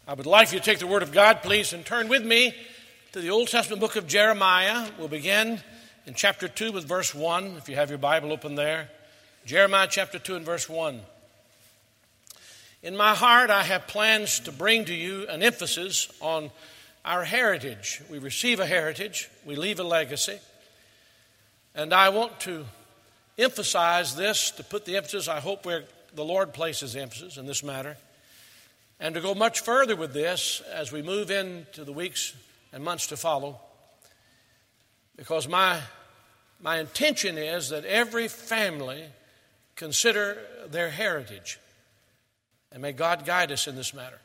I would like you to take the Word of God, please, and turn with me to the Old Testament book of Jeremiah. We'll begin in chapter 2 with verse 1, if you have your Bible open there. Jeremiah chapter 2 and verse 1. In my heart I have plans to bring to you an emphasis on our heritage. We receive a heritage, we leave a legacy. And I want to emphasize this, to put the emphasis, I hope, where the Lord places emphasis in this matter. And to go much further with this as we move into the weeks and months to follow. Because my intention is that every family consider their heritage. And may God guide us in this matter.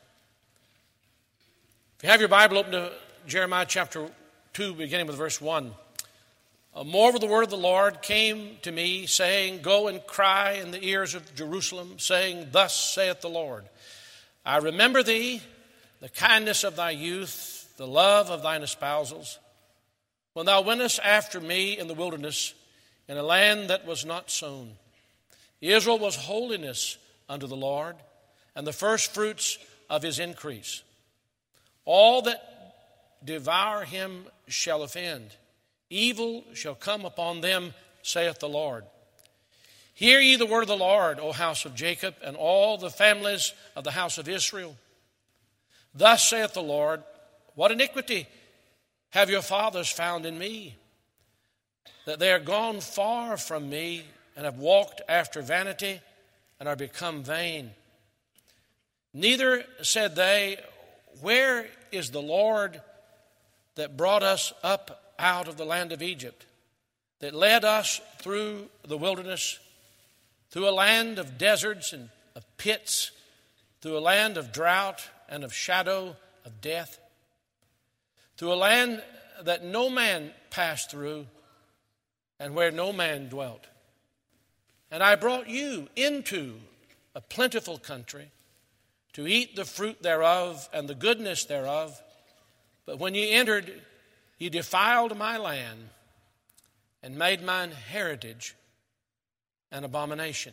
If you have your Bible open to Jeremiah chapter 2, beginning with verse 1. Moreover, the word of the Lord came to me, saying, Go and cry in the ears of Jerusalem, saying, Thus saith the Lord, I remember thee, the kindness of thy youth, the love of thine espousals, when thou wentest after me in the wilderness, in a land that was not sown. Israel was holiness unto the Lord, and the firstfruits of his increase. All that devour him shall offend. Evil shall come upon them, saith the Lord. Hear ye the word of the Lord, O house of Jacob, and all the families of the house of Israel. Thus saith the Lord, What iniquity have your fathers found in me, that they are gone far from me, and have walked after vanity, and are become vain. Neither said they, Where is the Lord that brought us up out of the land of Egypt, that led us through the wilderness, through a land of deserts and of pits, through a land of drought and of shadow of death, through a land that no man passed through and where no man dwelt. And I brought you into a plentiful country to eat the fruit thereof and the goodness thereof. But when ye entered, ye defiled my land and made mine heritage an abomination.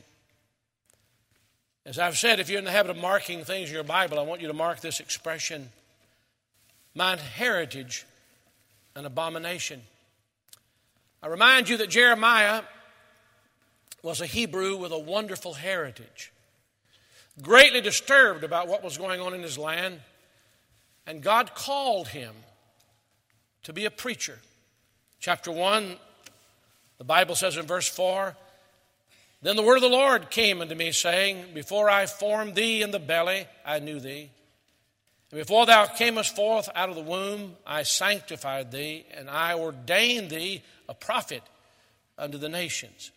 As I've said, if you're in the habit of marking things in your Bible, I want you to mark this expression, mine heritage an abomination. I remind you that Jeremiah was a Hebrew with a wonderful heritage, greatly disturbed about what was going on in his land, and God called him to be a preacher. Chapter 1, the Bible says in verse 4, Then the word of the Lord came unto me, saying, Before I formed thee in the belly, I knew thee. And before thou camest forth out of the womb, I sanctified thee, and I ordained thee a prophet unto the nations.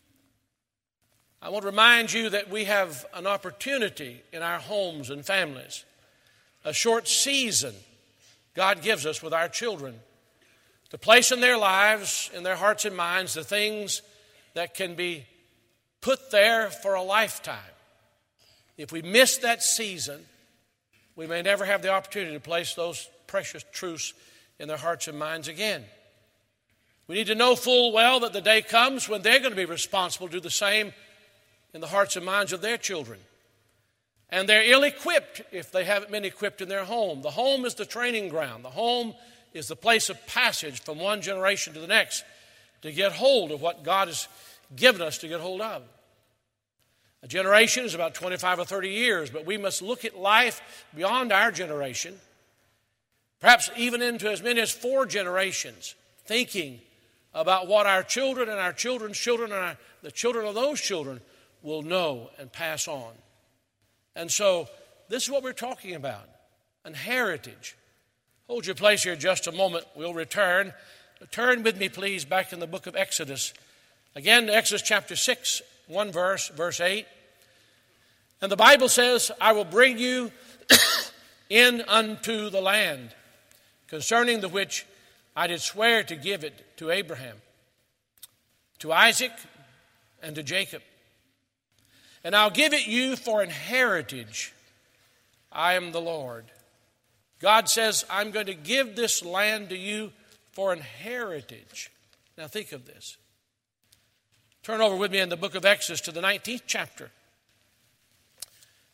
I want to remind you that we have an opportunity in our homes and families, a short season God gives us with our children, to place in their lives, in their hearts and minds, the things that can be put there for a lifetime. If we miss that season, we may never have the opportunity to place those precious truths in their hearts and minds again. We need to know full well that the day comes when they're going to be responsible to do the same in the hearts and minds of their children. And they're ill-equipped if they haven't been equipped in their home. The home is the training ground. The home is the place of passage from one generation to the next to get hold of what God has given us to get hold of. A generation is about 25 or 30 years, but we must look at life beyond our generation, perhaps even into as many as 4 generations, thinking about what our children and our children's children and the children of those children will know and pass on. And so this is what we're talking about, an heritage. Hold your place here just a moment. We'll return. Turn with me, please, back in the book of Exodus. Again, Exodus chapter 6, one verse, verse 8. And the Bible says, I will bring you in unto the land, concerning the which I did swear to give it to Abraham, to Isaac, and to Jacob. And I'll give it you for an heritage. I am the Lord. God says, I'm going to give this land to you for an heritage. Now think of this. Turn over with me in the book of Exodus to the 19th chapter.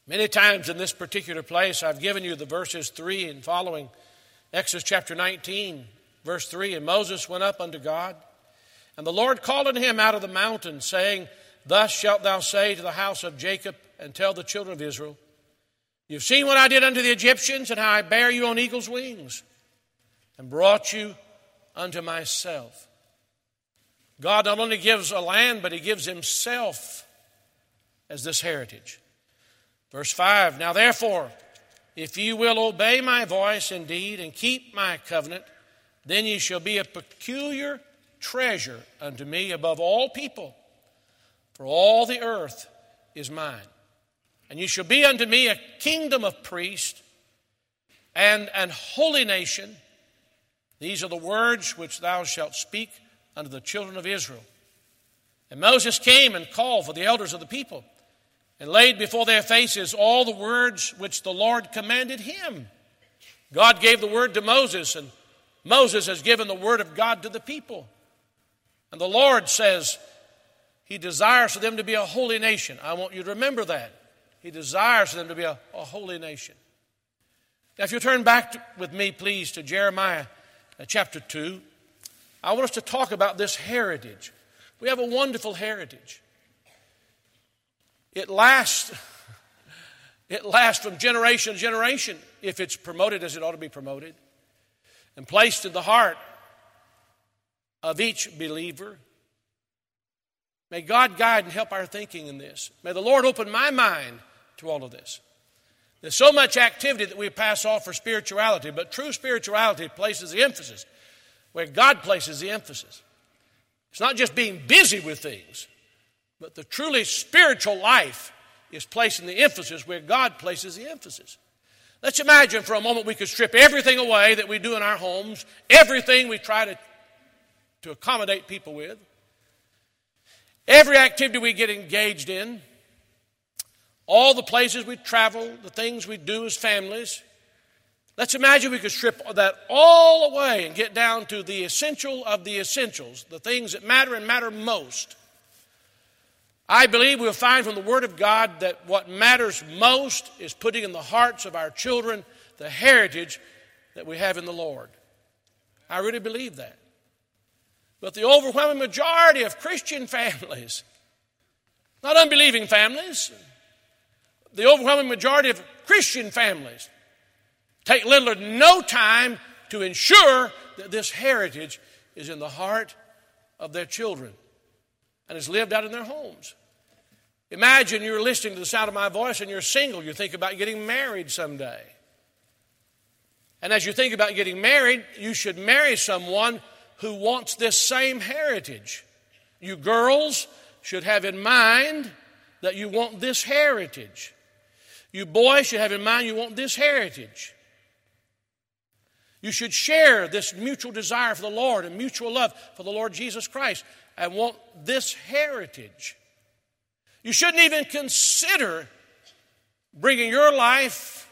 Many times in this particular place, I've given you the verses 3 and following. Exodus chapter 19, verse 3, and Moses went up unto God, and the Lord called unto him out of the mountain, saying, Thus shalt thou say to the house of Jacob, and tell the children of Israel, You've seen what I did unto the Egyptians, and how I bare you on eagle's wings, and brought you unto myself. God not only gives a land, but he gives himself as this heritage. Verse 5, Now therefore, if ye will obey my voice indeed, and keep my covenant, then ye shall be a peculiar treasure unto me above all people, for all the earth is mine. And ye shall be unto me a kingdom of priests, and an holy nation. These are the words which thou shalt speak unto the children of Israel. And Moses came and called for the elders of the people, and laid before their faces all the words which the Lord commanded him. God gave the word to Moses, and Moses has given the word of God to the people. And the Lord says he desires for them to be a holy nation. I want you to remember that. He desires for them to be a holy nation. Now, if you turn back with me, please, to Jeremiah chapter 2, I want us to talk about this heritage. We have a wonderful heritage. It lasts from generation to generation if it's promoted as it ought to be promoted and placed in the heart of each believer. May God guide and help our thinking in this. May the Lord open my mind to all of this. There's so much activity that we pass off for spirituality, but true spirituality places the emphasis where God places the emphasis. It's not just being busy with things, but the truly spiritual life is placing the emphasis where God places the emphasis. Let's imagine for a moment we could strip everything away that we do in our homes, everything we try to accommodate people with, every activity we get engaged in, all the places we travel, the things we do as families. Let's imagine we could strip that all away and get down to the essential of the essentials, the things that matter and matter most. I believe we'll find from the Word of God that what matters most is putting in the hearts of our children the heritage that we have in the Lord. I really believe that. But the overwhelming majority of Christian families, not unbelieving families, the overwhelming majority of Christian families take little or no time to ensure that this heritage is in the heart of their children and is lived out in their homes. Imagine you're listening to the sound of my voice and you're single. You think about getting married someday. And as you think about getting married, you should marry someone who wants this same heritage. You girls should have in mind that you want this heritage. You boys should have in mind you want this heritage. You should share this mutual desire for the Lord and mutual love for the Lord Jesus Christ and want this heritage. You shouldn't even consider bringing your life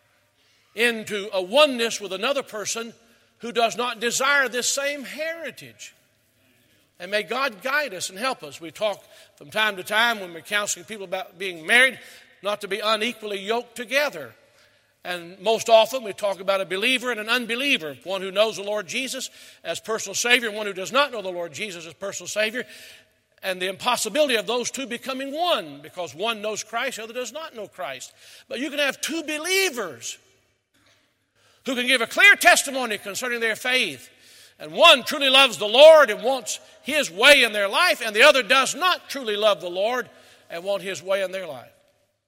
into a oneness with another person who does not desire this same heritage. And may God guide us and help us. We talk from time to time when we're counseling people about being married, not to be unequally yoked together. And most often we talk about a believer and an unbeliever, one who knows the Lord Jesus as personal Savior and one who does not know the Lord Jesus as personal Savior, and the impossibility of those two becoming one, because one knows Christ, the other does not know Christ. But you can have two believers who can give a clear testimony concerning their faith, and one truly loves the Lord and wants His way in their life, and the other does not truly love the Lord and want His way in their life.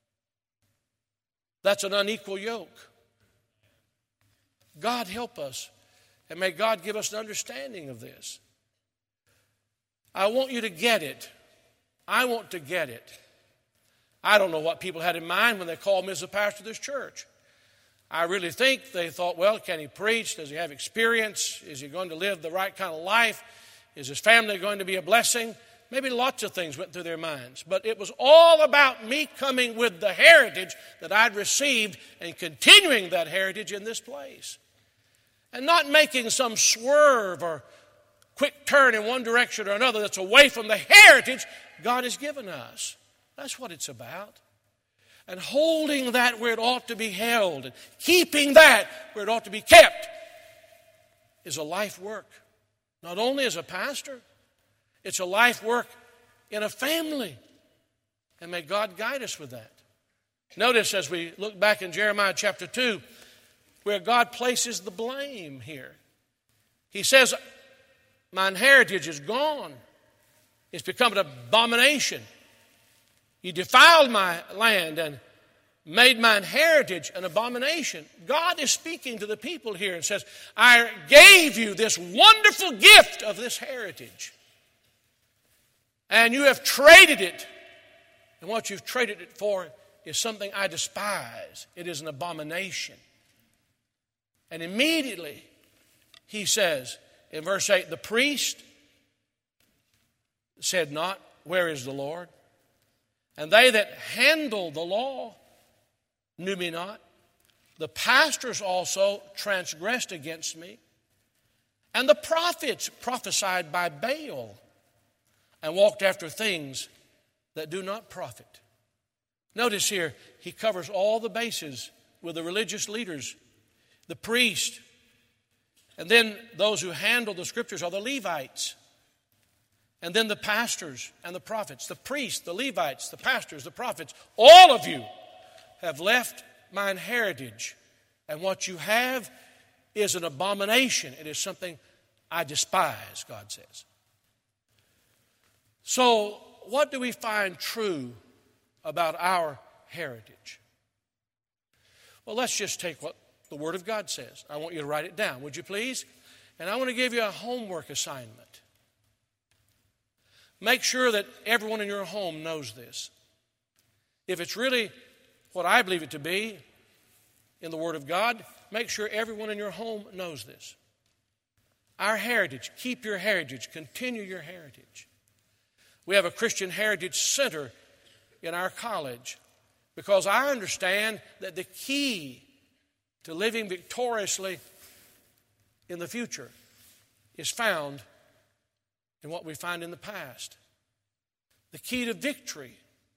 That's an unequal yoke. God help us, and may God give us an understanding of this. I want you to get it. I want to get it. I don't know what people had in mind when they called me as a pastor of this church. I really think they thought, well, can he preach? Does he have experience? Is he going to live the right kind of life? Is his family going to be a blessing? Maybe lots of things went through their minds. But it was all about me coming with the heritage that I'd received and continuing that heritage in this place. And not making some swerve or quick turn in one direction or another that's away from the heritage God has given us. That's what it's about. and holding that where it ought to be held and keeping that where it ought to be kept is a life work. Not only as a pastor, it's a life work in a family. And may God guide us with that. Notice as we look back in Jeremiah chapter 2, where God places the blame here. He says, mine heritage is gone. It's become an abomination. You defiled my land and made mine heritage an abomination. God is speaking to the people here and says, I gave you this wonderful gift of this heritage. And you have traded it. And what you've traded it for is something I despise. It is an abomination. And immediately he says in verse 8, the priest said not, where is the Lord? And they that handle the law knew me not. The pastors also transgressed against me. And the prophets prophesied by Baal and walked after things that do not profit. Notice here, he covers all the bases with the religious leaders, the priest, and then those who handle the scriptures are the Levites. And then the pastors and the prophets, the priests, the Levites, the pastors, the prophets, all of you have left mine heritage. And what you have is an abomination. It is something I despise, God says. So, what do we find true about our heritage? Well, let's just take what the Word of God says. I want you to write it down, would you please? And I want to give you a homework assignment. Make sure that everyone in your home knows this. If it's really what I believe it to be in the Word of God, make sure everyone in your home knows this. Our heritage, keep your heritage, continue your heritage. We have a Christian Heritage Center in our college because I understand that the key to living victoriously in the future is found in what we find in the past. The key to victory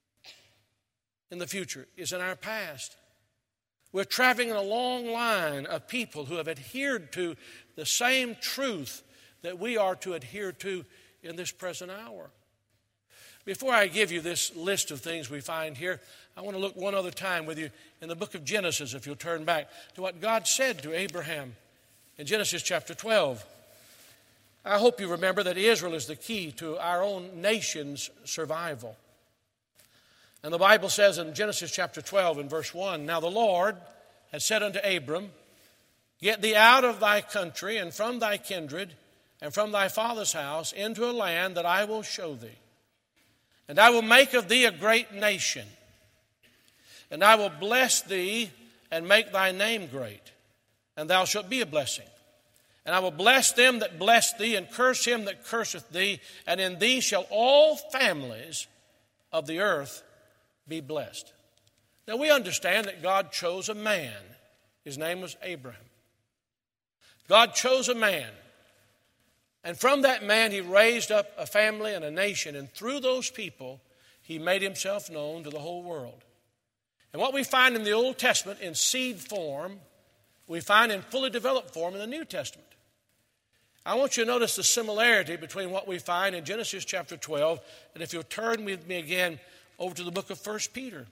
in the future is in our past. We're traveling in a long line of people who have adhered to the same truth that we are to adhere to in this present hour. Before I give you this list of things we find here, I want to look one other time with you in the book of Genesis, if you'll turn back to what God said to Abraham in Genesis chapter 12. I hope you remember that Israel is the key to our own nation's survival. And the Bible says in Genesis chapter 12 in verse 1, now the Lord had said unto Abram, get thee out of thy country and from thy kindred and from thy father's house into a land that I will show thee. And I will make of thee a great nation. And I will bless thee and make thy name great. And thou shalt be a blessing. And I will bless them that bless thee, and curse him that curseth thee. And in thee shall all families of the earth be blessed. Now we understand that God chose a man. His name was Abraham. God chose a man. And from that man he raised up a family and a nation. And through those people he made himself known to the whole world. And what we find in the Old Testament in seed form, we find in fully developed form in the New Testament. I want you to notice the similarity between what we find in Genesis chapter 12, and if you'll turn with me again over to the book of 1 Peter.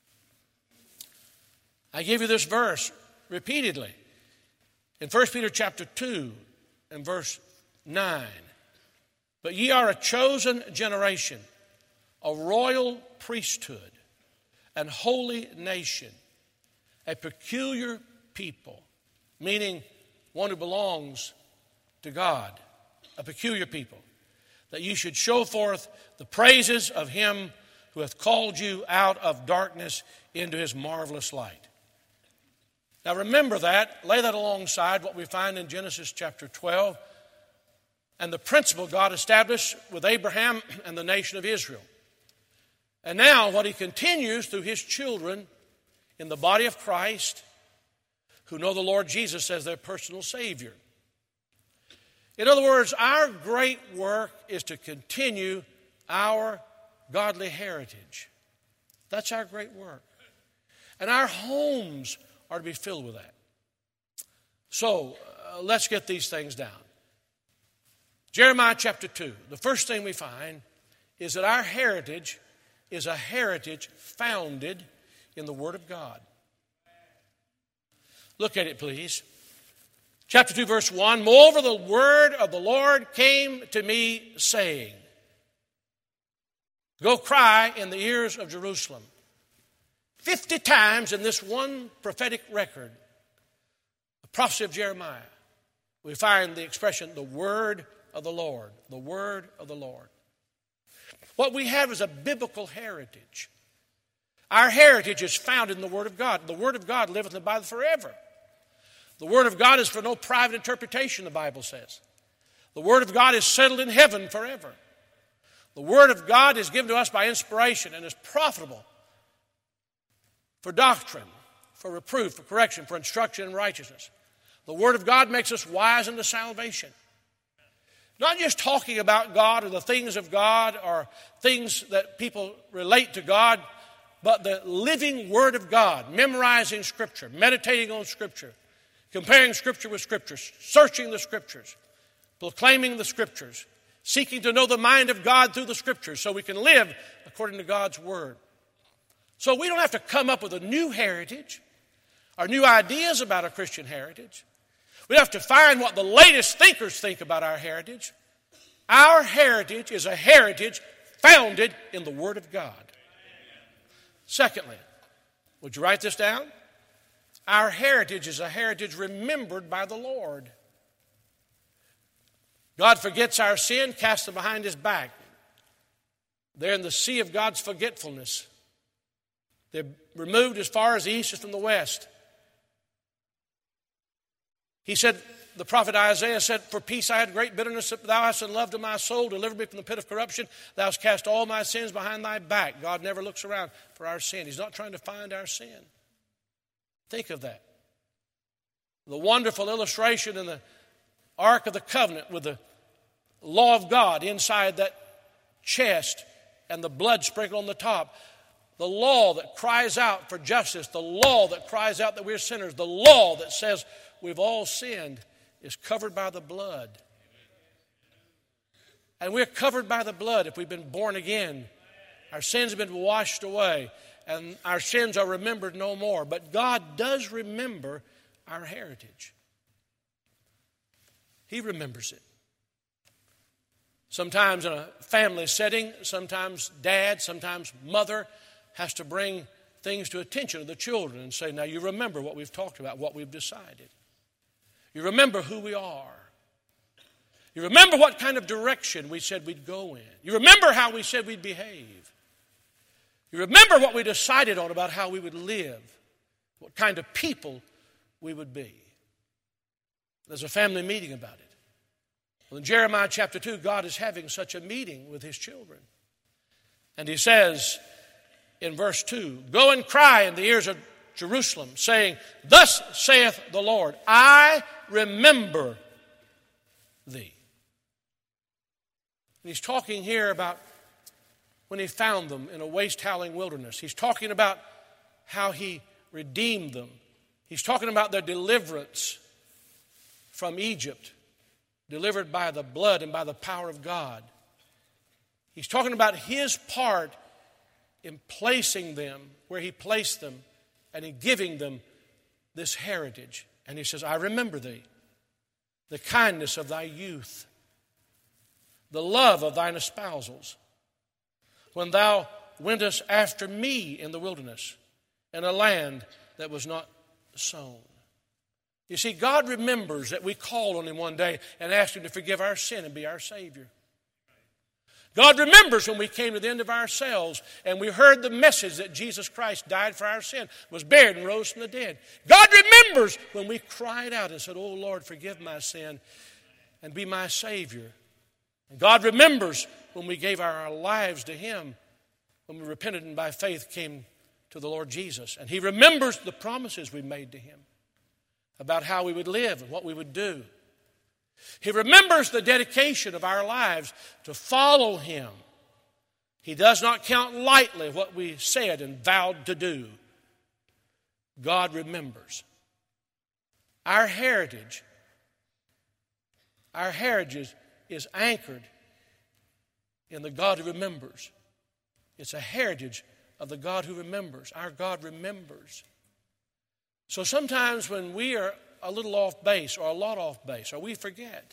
I give you this verse repeatedly. In 1 Peter chapter 2 and verse 9. But ye are a chosen generation, a royal priesthood, an holy nation, a peculiar people, meaning one who belongs to God, a peculiar people, that you should show forth the praises of him who hath called you out of darkness into his marvelous light. Now remember that, lay that alongside what we find in Genesis chapter 12 and the principle God established with Abraham and the nation of Israel. And now what he continues through his children in the body of Christ who know the Lord Jesus as their personal Savior. In other words, our great work is to continue our godly heritage. That's our great work. And our homes are to be filled with that. So, let's get these things down. Jeremiah chapter 2. The first thing we find is that our heritage is a heritage founded in the Word of God. Look at it, please. Chapter 2, verse 1. Moreover, the word of the Lord came to me, saying, go cry in the ears of Jerusalem. 50 times in this one prophetic record, the prophecy of Jeremiah, we find the expression, the word of the Lord. The word of the Lord. What we have is a biblical heritage. Our heritage is found in the Word of God. The Word of God liveth and abideth forever. The Word of God is for no private interpretation, the Bible says. The Word of God is settled in heaven forever. The Word of God is given to us by inspiration and is profitable for doctrine, for reproof, for correction, for instruction in righteousness. The Word of God makes us wise unto salvation. Not just talking about God or the things of God or things that people relate to God, but the living Word of God, memorizing Scripture, meditating on Scripture, comparing Scripture with Scriptures, searching the Scriptures, proclaiming the Scriptures, seeking to know the mind of God through the Scriptures so we can live according to God's Word. So we don't have to come up with a new heritage or new ideas about a Christian heritage. We have to find what the latest thinkers think about our heritage. Our heritage is a heritage founded in the Word of God. Secondly, would you write this down? Our heritage is a heritage remembered by the Lord. God forgets our sin, casts them behind His back. They're in the sea of God's forgetfulness. They're removed as far as the east is from the west. He said, the prophet Isaiah said, for peace I had great bitterness, but thou hast in love to my soul, delivered me from the pit of corruption. Thou hast cast all my sins behind thy back. God never looks around for our sin. He's not trying to find our sin. Think of that. The wonderful illustration in the Ark of the Covenant with the law of God inside that chest and the blood sprinkled on the top. The law that cries out for justice, the law that cries out that we're sinners, the law that says we've all sinned is covered by the blood. And we're covered by the blood if we've been born again. Our sins have been washed away and our sins are remembered no more. But God does remember our heritage. He remembers it. Sometimes in a family setting, sometimes dad, sometimes mother has to bring things to attention of the children and say, now you remember what we've talked about, what we've decided. You remember who we are. You remember what kind of direction we said we'd go in. You remember how we said we'd behave. You remember what we decided on about how we would live, what kind of people we would be. There's a family meeting about it. Well, in Jeremiah chapter 2, God is having such a meeting with His children. And He says in verse 2, go and cry in the ears of Jerusalem, saying, thus saith the Lord, I remember thee. And He's talking here about when He found them in a waste-howling wilderness. He's talking about how He redeemed them. He's talking about their deliverance from Egypt, delivered by the blood and by the power of God. He's talking about His part in placing them where He placed them and in giving them this heritage. And He says, I remember thee, the kindness of thy youth, the love of thine espousals, when thou wentest after me in the wilderness, in a land that was not sown. You see, God remembers that we called on Him one day and asked Him to forgive our sin and be our Savior. God remembers when we came to the end of ourselves and we heard the message that Jesus Christ died for our sin, was buried and rose from the dead. God remembers when we cried out and said, oh Lord, forgive my sin and be my Savior. And God remembers when we gave our lives to Him, when we repented and by faith came to the Lord Jesus. And He remembers the promises we made to Him about how we would live and what we would do. He remembers the dedication of our lives to follow Him. He does not count lightly what we said and vowed to do. God remembers. Our heritage is anchored in the God who remembers. It's a heritage of the God who remembers. Our God remembers. So sometimes when we are a little off base or a lot off base or we forget,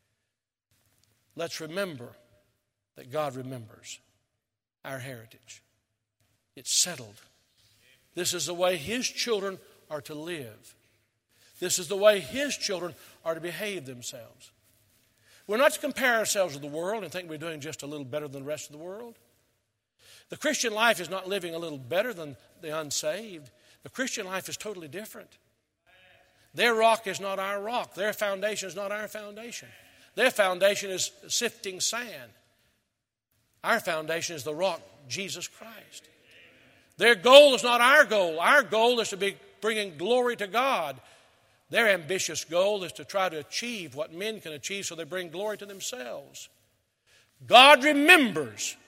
let's remember that God remembers our heritage. It's settled. This is the way His children are to live. This is the way His children are to behave themselves. We're not to compare ourselves with the world and think we're doing just a little better than the rest of the world. The Christian life is not living a little better than the unsaved. The Christian life is totally different. Their rock is not our rock. Their foundation is not our foundation. Their foundation is sifting sand. Our foundation is the rock, Jesus Christ. Their goal is not our goal. Our goal is to be bringing glory to God. Their ambitious goal is to try to achieve what men can achieve so they bring glory to themselves. God remembers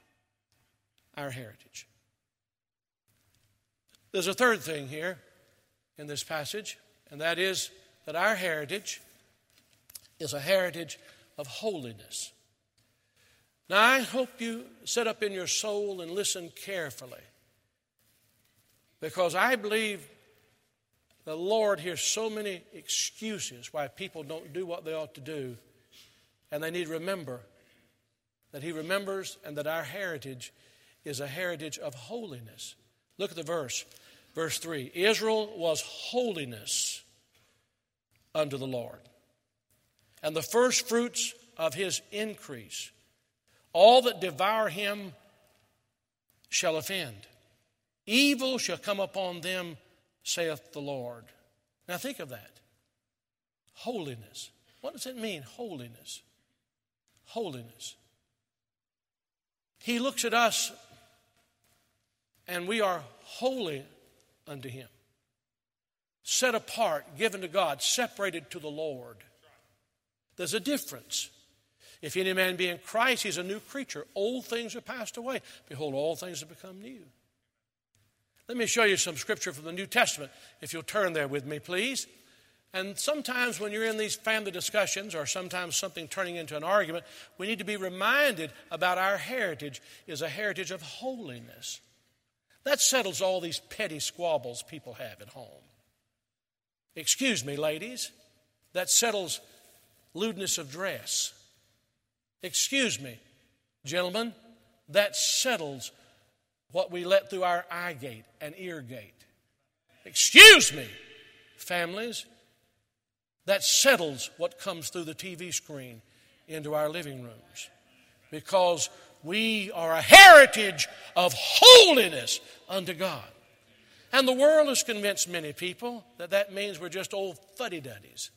our heritage. There's a third thing here in this passage, and that is that our heritage is a heritage of holiness. Now, I hope you sit up in your soul and listen carefully, because I believe the Lord hears so many excuses why people don't do what they ought to do, and they need to remember that He remembers and that our heritage is a heritage of holiness. Look at the verse 3. Israel was holiness unto the Lord, and the first fruits of His increase. All that devour Him shall offend. Evil shall come upon them, saith the Lord. Now think of that. Holiness. What does it mean, holiness? Holiness. He looks at us and we are holy unto Him. Set apart, given to God, separated to the Lord. There's a difference. If any man be in Christ, he's a new creature. Old things are passed away. Behold, all things have become new. Let me show you some scripture from the New Testament, if you'll turn there with me, please. And sometimes when you're in these family discussions, or sometimes something turning into an argument, we need to be reminded about our heritage is a heritage of holiness. That settles all these petty squabbles people have at home. Excuse me, ladies, that settles lewdness of dress. Excuse me, gentlemen, that settles what we let through our eye gate and ear gate. Excuse me, families, that settles what comes through the TV screen into our living rooms. Because we are a heritage of holiness unto God. And the world has convinced many people that that means we're just old fuddy-duddies.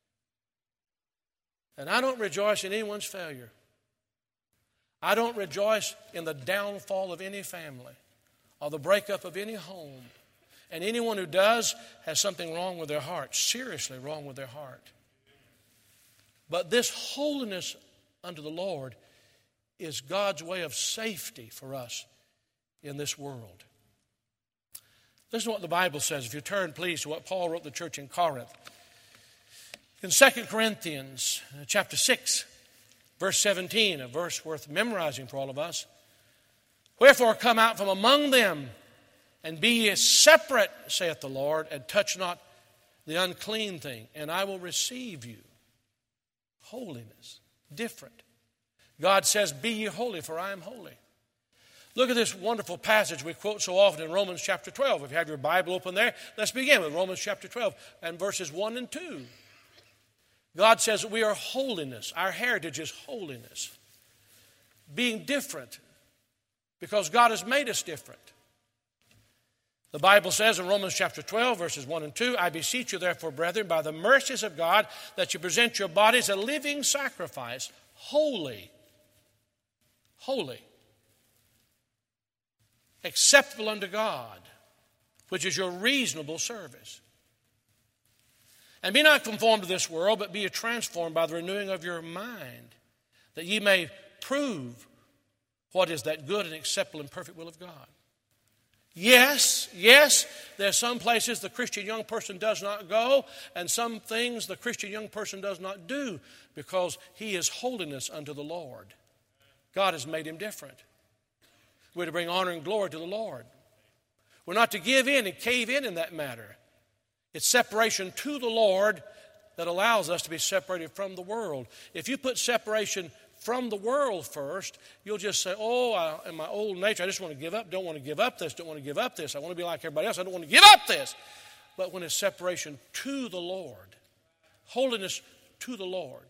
And I don't rejoice in anyone's failure. I don't rejoice in the downfall of any family or the breakup of any home. And anyone who does has something wrong with their heart, seriously wrong with their heart. But this holiness unto the Lord is God's way of safety for us in this world. Listen to what the Bible says. If you turn, please, to what Paul wrote to the church in Corinth. In 2 Corinthians chapter 6, verse 17, a verse worth memorizing for all of us. Wherefore come out from among them, and be ye separate, saith the Lord, and touch not the unclean thing, and I will receive you. Holiness, different. God says, be ye holy, for I am holy. Look at this wonderful passage we quote so often in Romans chapter 12. If you have your Bible open there, let's begin with Romans chapter 12 and verses 1 and 2. God says that we are holiness. Our heritage is holiness. Being different, because God has made us different. The Bible says in Romans chapter 12, verses 1 and 2, I beseech you therefore, brethren, by the mercies of God, that you present your bodies a living sacrifice, holy, acceptable unto God, which is your reasonable service. And be not conformed to this world, but be ye transformed by the renewing of your mind, that ye may prove what is that good and acceptable and perfect will of God. Yes, there's some places the Christian young person does not go, and some things the Christian young person does not do because he is holiness unto the Lord. God has made him different. We're to bring honor and glory to the Lord. We're not to give in and cave in that matter. It's separation to the Lord that allows us to be separated from the world. If you put separation from the world first, you'll just say, in my old nature, I just want to give up, don't want to give up this, don't want to give up this. I want to be like everybody else, I don't want to give up this. But when it's separation to the Lord, holiness to the Lord,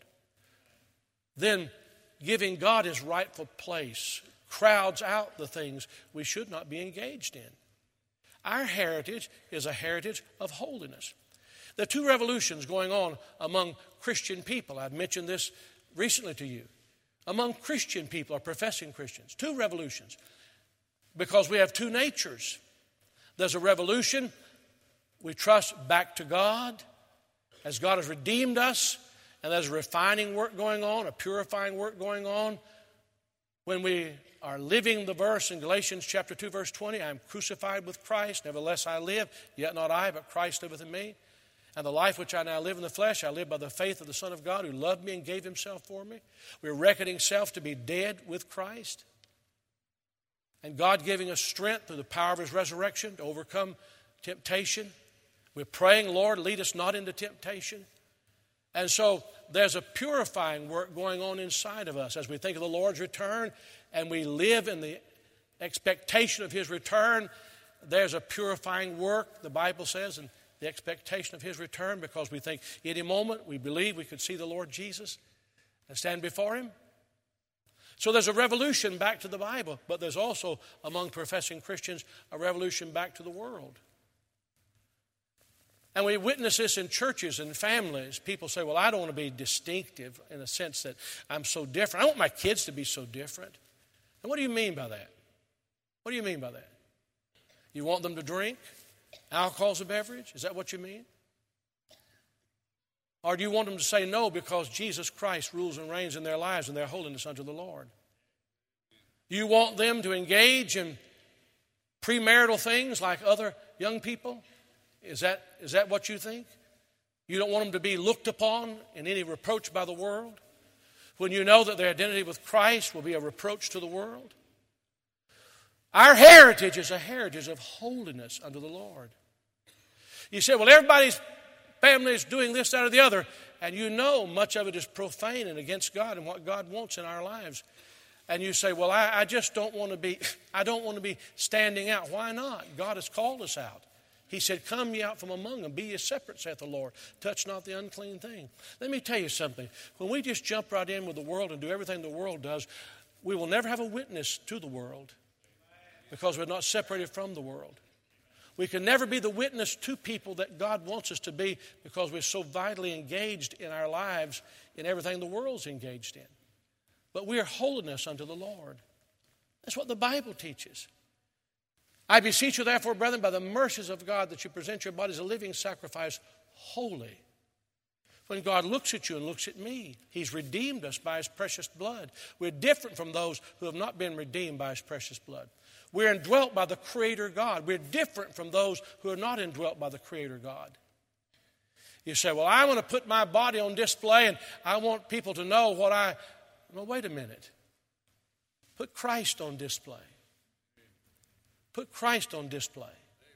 then giving God his rightful place crowds out the things we should not be engaged in. Our heritage is a heritage of holiness. There are two revolutions going on among Christian people. I've mentioned this recently to you. Among Christian people or professing Christians, two revolutions. Because we have two natures. There's a revolution we trust back to God as God has redeemed us, and there's a refining work going on, a purifying work going on. When we are living the verse in Galatians chapter 2, verse 20, I am crucified with Christ, nevertheless I live, yet not I, but Christ liveth in me. And the life which I now live in the flesh, I live by the faith of the Son of God who loved me and gave himself for me. We're reckoning self to be dead with Christ. And God giving us strength through the power of his resurrection to overcome temptation. We're praying, Lord, lead us not into temptation. And so there's a purifying work going on inside of us as we think of the Lord's return and we live in the expectation of his return. There's a purifying work, the Bible says, and the expectation of his return, because we think any moment we believe we could see the Lord Jesus and stand before him. So there's a revolution back to the Bible, but there's also among professing Christians a revolution back to the world. And we witness this in churches and families. People say, well, I don't want to be distinctive in a sense that I'm so different. I want my kids to be so different. And what do you mean by that? What do you mean by that? You want them to drink? Alcohol's a beverage? Is that what you mean? Or do you want them to say no because Jesus Christ rules and reigns in their lives and their holiness unto the Lord? Do you want them to engage in premarital things like other young people? Is that what you think? You don't want them to be looked upon in any reproach by the world? When you know that their identity with Christ will be a reproach to the world? Our heritage is a heritage of holiness unto the Lord. You say, well, everybody's family is doing this, that, or the other, and you know much of it is profane and against God and what God wants in our lives. And you say, well, I just don't want to be standing out. Why not? God has called us out. He said, come ye out from among them, be ye separate, saith the Lord. Touch not the unclean thing. Let me tell you something. When we just jump right in with the world and do everything the world does, we will never have a witness to the world because we're not separated from the world. We can never be the witness to people that God wants us to be because we're so vitally engaged in our lives in everything the world's engaged in. But we are holiness unto the Lord. That's what the Bible teaches. I beseech you, therefore, brethren, by the mercies of God, that you present your bodies a living sacrifice, holy. When God looks at you and looks at me, he's redeemed us by his precious blood. We're different from those who have not been redeemed by his precious blood. We're indwelt by the Creator God. We're different from those who are not indwelt by the Creator God. You say, well, I want to put my body on display and I want people to know what I... Well, wait a minute. Put Christ on display. Put Christ on display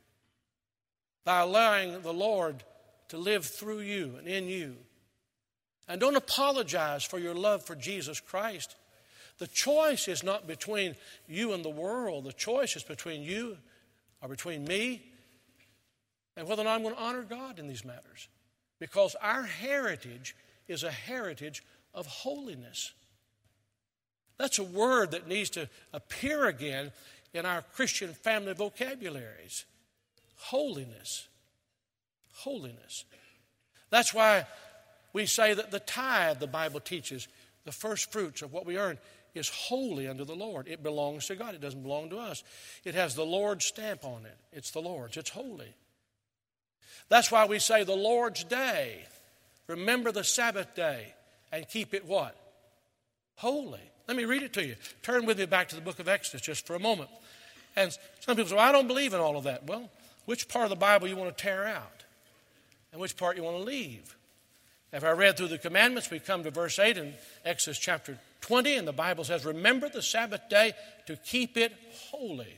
by allowing the Lord to live through you and in you. And don't apologize for your love for Jesus Christ. The choice is not between you and the world. The choice is between you or between me and whether or not I'm going to honor God in these matters. Because our heritage is a heritage of holiness. That's a word that needs to appear again in our Christian family vocabularies. Holiness. Holiness. That's why we say that the tithe, the Bible teaches, the first fruits of what we earn, is holy unto the Lord. It belongs to God. It doesn't belong to us. It has the Lord's stamp on it. It's the Lord's. It's holy. That's why we say the Lord's day. Remember the Sabbath day and keep it what? Holy. Let me read it to you. Turn with me back to the book of Exodus just for a moment. And some people say, well, I don't believe in all of that. Well, which part of the Bible you want to tear out? And which part you want to leave? If I read through the commandments, we come to verse 8 in Exodus chapter 20, and the Bible says, remember the Sabbath day to keep it holy.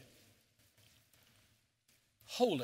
Holy.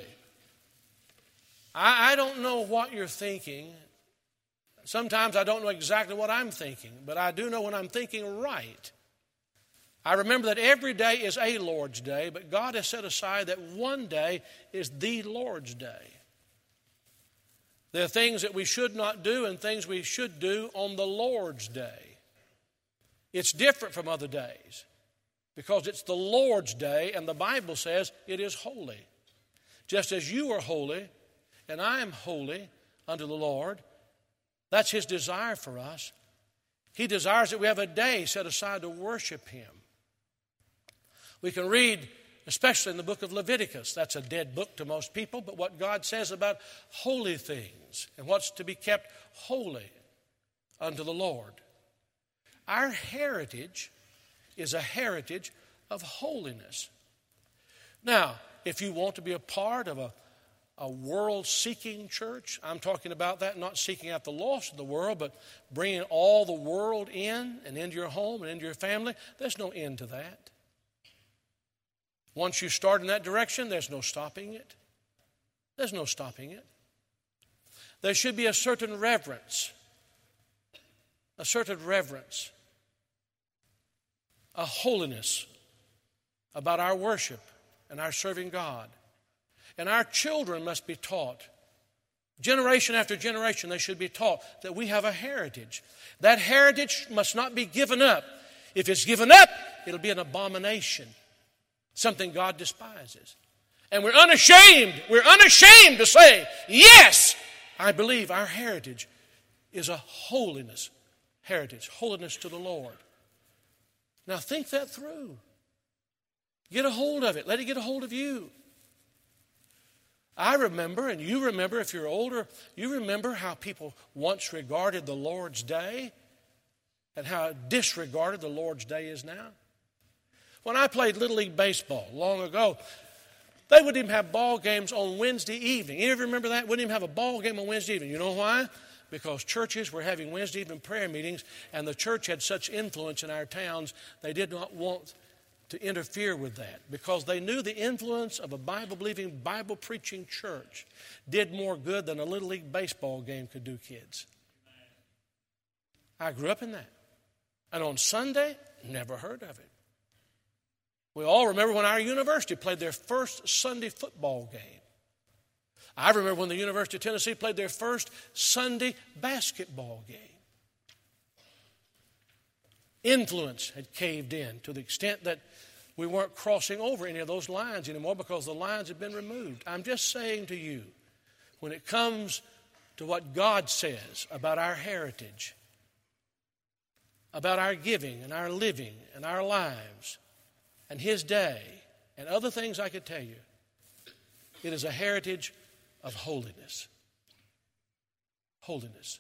I don't know what you're thinking. Sometimes I don't know exactly what I'm thinking, but I do know when I'm thinking right. I remember that every day is a Lord's day, but God has set aside that one day is the Lord's day. There are things that we should not do and things we should do on the Lord's day. It's different from other days because it's the Lord's day, and the Bible says it is holy. Just as you are holy and I am holy unto the Lord, that's His desire for us. He desires that we have a day set aside to worship Him. We can read, especially in the book of Leviticus. That's a dead book to most people, but what God says about holy things and what's to be kept holy unto the Lord. Our heritage is a heritage of holiness. Now, if you want to be a part of a world-seeking church, I'm talking about that, not seeking out the lost of the world, but bringing all the world in and into your home and into your family, there's no end to that. Once you start in that direction, there's no stopping it. There's no stopping it. There should be a certain reverence, a holiness about our worship and our serving God. And our children must be taught. Generation after generation, they should be taught that we have a heritage. That heritage must not be given up. If it's given up, it'll be an abomination. Something God despises. And we're unashamed to say, yes, I believe our heritage is a holiness heritage, holiness to the Lord. Now think that through. Get a hold of it. Let it get a hold of you. I remember, and you remember if you're older, you remember how people once regarded the Lord's Day and how disregarded the Lord's Day is now. When I played Little League Baseball long ago, they wouldn't even have ball games on Wednesday evening. You ever remember that? Wouldn't even have a ball game on Wednesday evening. You know why? Because churches were having Wednesday evening prayer meetings, and the church had such influence in our towns, they did not want to interfere with that because they knew the influence of a Bible-believing, Bible-preaching church did more good than a Little League Baseball game could do kids. I grew up in that. And on Sunday, never heard of it. We all remember when our university played their first Sunday football game. I remember when the University of Tennessee played their first Sunday basketball game. Influence had caved in to the extent that we weren't crossing over any of those lines anymore because the lines had been removed. I'm just saying to you, when it comes to what God says about our heritage, about our giving and our living and our lives and His day and other things I could tell you, it is a heritage of holiness. Holiness.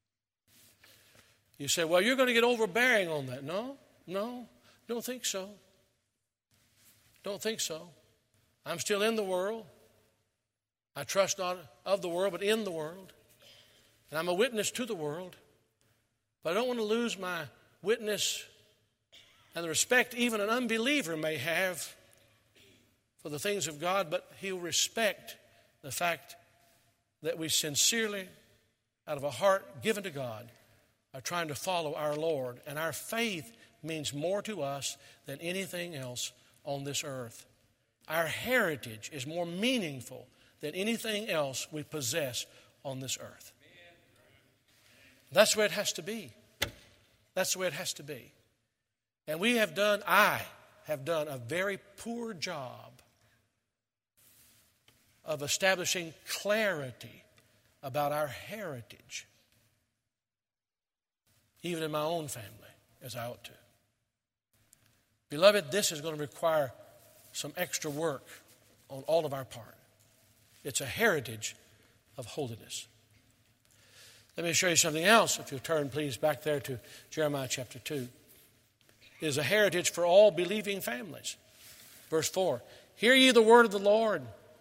You say, well, you're going to get overbearing on that. No, don't think so. Don't think so. I'm still in the world. I trust not of the world, but in the world. And I'm a witness to the world. But I don't want to lose my witness and the respect even an unbeliever may have for the things of God, but he'll respect the fact that we sincerely, out of a heart given to God, are trying to follow our Lord. And our faith means more to us than anything else on this earth. Our heritage is more meaningful than anything else we possess on this earth. That's the way it has to be. That's the way it has to be. And I have done a very poor job of establishing clarity about our heritage, even in my own family, as I ought to. Beloved, this is going to require some extra work on all of our part. It's a heritage of holiness. Let me show you something else, if you'll turn, please, back there to Jeremiah chapter 2. It is a heritage for all believing families. Verse 4, hear ye the word of the Lord,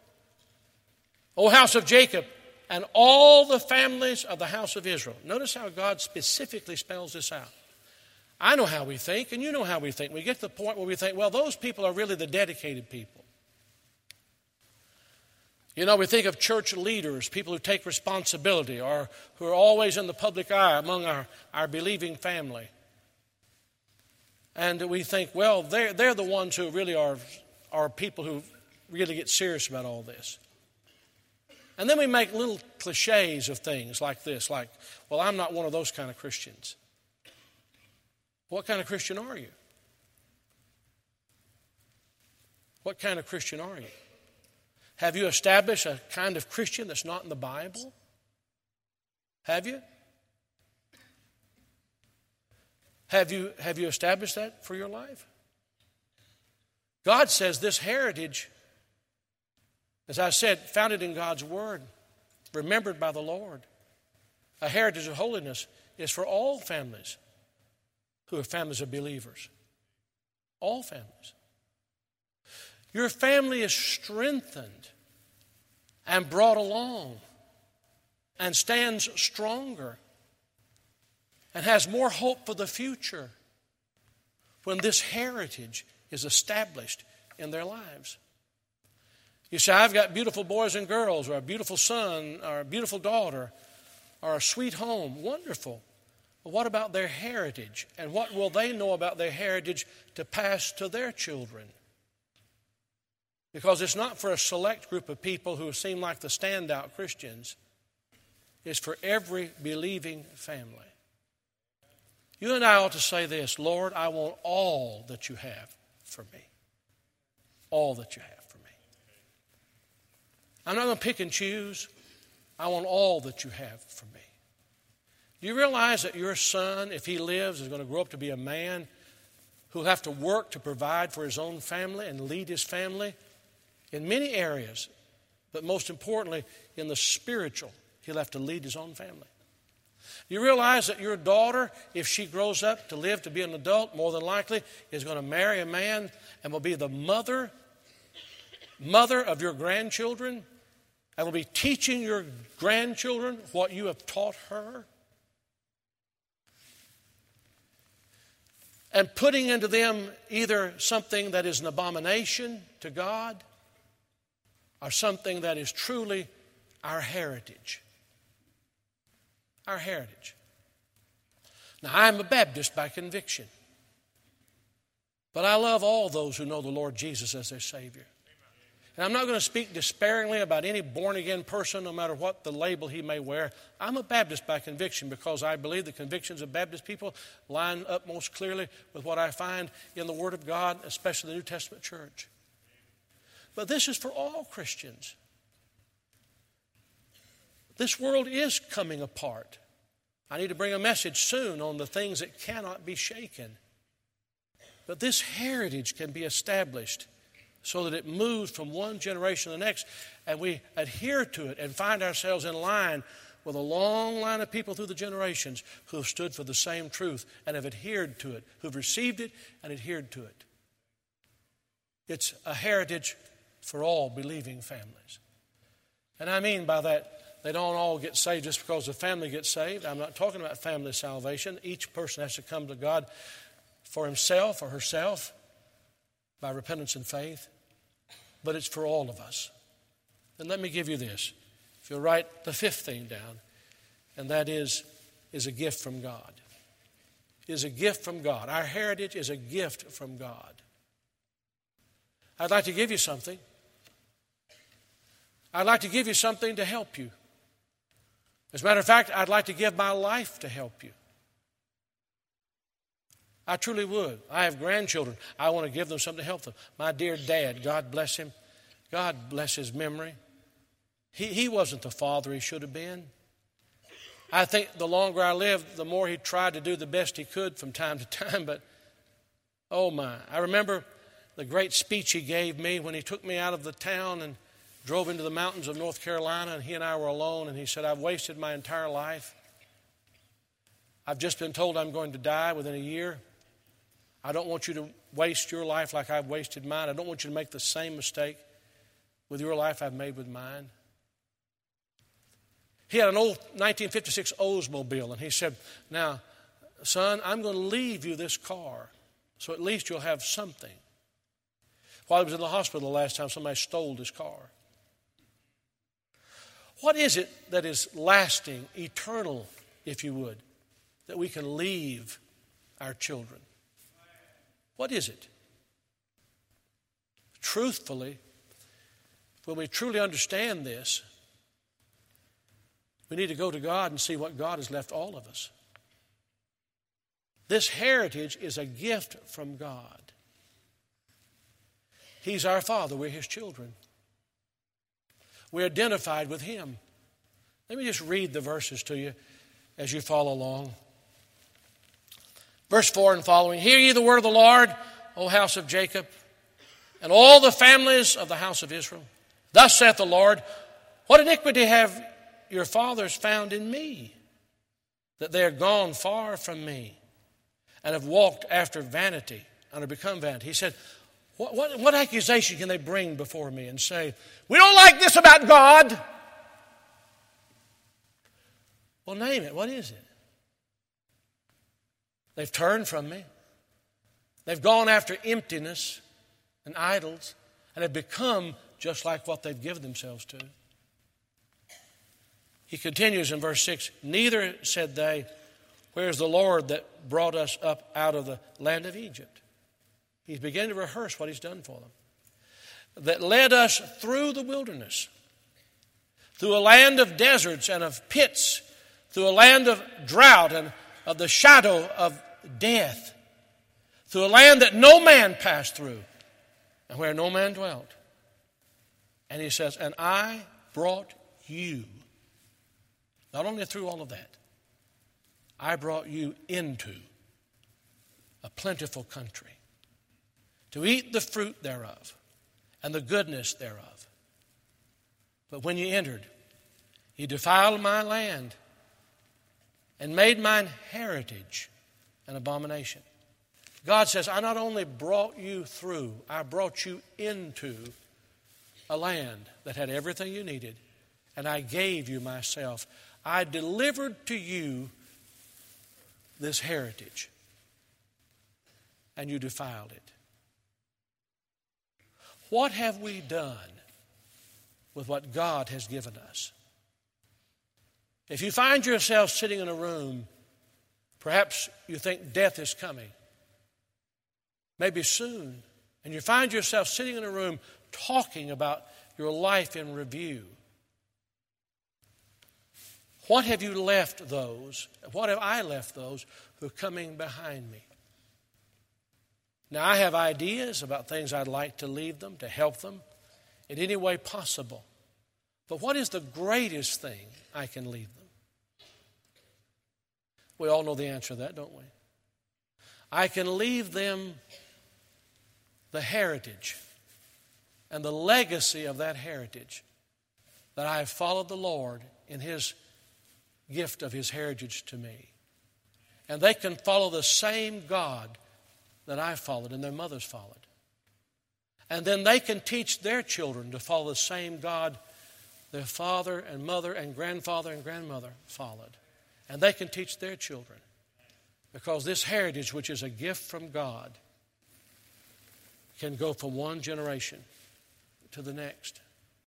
O house of Jacob, and all the families of the house of Israel. Notice how God specifically spells this out. I know how we think, and you know how we think. We get to the point where we think, well, those people are really the dedicated people. You know, we think of church leaders, people who take responsibility or who are always in the public eye among our believing family. And we think, well, they're the ones who really are people who really get serious about all this. And then we make little cliches of things like this, like, well, I'm not one of those kind of Christians. What kind of Christian are you? What kind of Christian are you? Have you established a kind of Christian that's not in the Bible? Have you? Have you established that for your life? God says this heritage, as I said, founded in God's Word, remembered by the Lord, a heritage of holiness is for all families who are families of believers. All families. Your family is strengthened and brought along and stands stronger and has more hope for the future when this heritage is established in their lives. You say, I've got beautiful boys and girls, or a beautiful son, or a beautiful daughter, or a sweet home. Wonderful. But what about their heritage? And what will they know about their heritage to pass to their children? Because it's not for a select group of people who seem like the standout Christians. It's for every believing family. You and I ought to say this, Lord, I want all that you have for me. All that you have for me. I'm not going to pick and choose. I want all that you have for me. Do you realize that your son, if he lives, is going to grow up to be a man who will have to work to provide for his own family and lead his family in many areas, but most importantly, in the spiritual, he'll have to lead his own family. You realize that your daughter, if she grows up to live to be an adult, more than likely is going to marry a man and will be the mother of your grandchildren and will be teaching your grandchildren what you have taught her and putting into them either something that is an abomination to God or something that is truly our heritage. Our heritage. Now, I'm a Baptist by conviction. But I love all those who know the Lord Jesus as their Savior. And I'm not going to speak despairingly about any born-again person, no matter what the label he may wear. I'm a Baptist by conviction because I believe the convictions of Baptist people line up most clearly with what I find in the Word of God, especially the New Testament church. But this is for all Christians. This world is coming apart. I need to bring a message soon on the things that cannot be shaken. But this heritage can be established so that it moves from one generation to the next, and we adhere to it and find ourselves in line with a long line of people through the generations who have stood for the same truth and have adhered to it, who've received it and adhered to it. It's a heritage for all believing families. And I mean by that, they don't all get saved just because the family gets saved. I'm not talking about family salvation. Each person has to come to God for himself or herself by repentance and faith. But it's for all of us. And let me give you this. If you'll write the fifth thing down, and that is a gift from God. Is a gift from God. Our heritage is a gift from God. I'd like to give you something. I'd like to give you something to help you. As a matter of fact, I'd like to give my life to help you. I truly would. I have grandchildren. I want to give them something to help them. My dear dad, God bless him. God bless his memory. He wasn't the father he should have been. I think the longer I lived, the more he tried to do the best he could from time to time. But, oh my. I remember the great speech he gave me when he took me out of the town and drove into the mountains of North Carolina, and he and I were alone, and he said, I've wasted my entire life. I've just been told I'm going to die within a year. I don't want you to waste your life like I've wasted mine. I don't want you to make the same mistake with your life I've made with mine. He had an old 1956 Oldsmobile, and he said, now, son, I'm going to leave you this car, so at least you'll have something. While he was in the hospital the last time, somebody stole his car. What is it that is lasting, eternal, if you would, that we can leave our children? What is it? Truthfully, when we truly understand this, we need to go to God and see what God has left all of us. This heritage is a gift from God. He's our Father. We're His children. We're identified with Him. Let me just read the verses to you as you follow along. Verse 4 and following. Hear ye the word of the Lord, O house of Jacob, and all the families of the house of Israel. Thus saith the Lord, what iniquity have your fathers found in me, that they are gone far from me, and have walked after vanity, and are become vanity. He said, what accusation can they bring before me and say, we don't like this about God? Well, name it. What is it? They've turned from me. They've gone after emptiness and idols, and have become just like what they've given themselves to. He continues in verse 6, neither said they, where is the Lord that brought us up out of the land of Egypt? He's beginning to rehearse what He's done for them. That led us through the wilderness, through a land of deserts and of pits, through a land of drought and of the shadow of death, through a land that no man passed through, and where no man dwelt. And He says, and I brought you, not only through all of that, I brought you into a plentiful country, to eat the fruit thereof and the goodness thereof. But when you entered, you defiled my land and made mine heritage an abomination. God says, I not only brought you through, I brought you into a land that had everything you needed, and I gave you myself. I delivered to you this heritage, and you defiled it. What have we done with what God has given us? If you find yourself sitting in a room, perhaps you think death is coming, maybe soon, and you find yourself sitting in a room talking about your life in review. What have you left those? What have I left those who are coming behind me? Now, I have ideas about things I'd like to leave them, to help them in any way possible. But what is the greatest thing I can leave them? We all know the answer to that, don't we? I can leave them the heritage and the legacy of that heritage, that I have followed the Lord in His gift of His heritage to me. And they can follow the same God that I followed and their mothers followed. And then they can teach their children to follow the same God their father and mother and grandfather and grandmother followed. And they can teach their children. Because this heritage, which is a gift from God, can go from one generation to the next.